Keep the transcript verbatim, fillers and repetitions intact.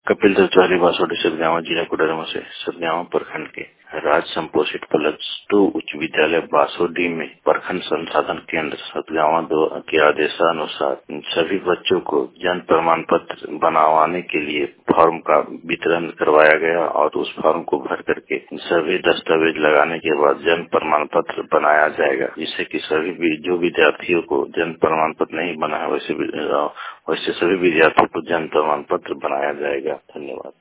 कपिल देव तिवारी बासोटी सतगावा जिला कोडरमा से सतगावा प्रखंड के राज संपोषित प्लस टू उच्च विद्यालय बासोडी में प्रखंड संसाधन केंद्र सतगावा दो के आदेशानुसार सभी बच्चों को जन्म प्रमाण पत्र बनवाने के लिए फॉर्म का वितरण करवाया गया और उस फॉर्म को भर करके सभी दस्तावेज लगाने के बाद जन्म प्रमाण पत्र बनाया जाएगा, जिससे कि सभी भी जो विद्यार्थियों को जन्म प्रमाण पत्र नहीं बना है वैसे वैसे सभी विद्यार्थियों को जन्म प्रमाण पत्र बनाया जाएगा। धन्यवाद।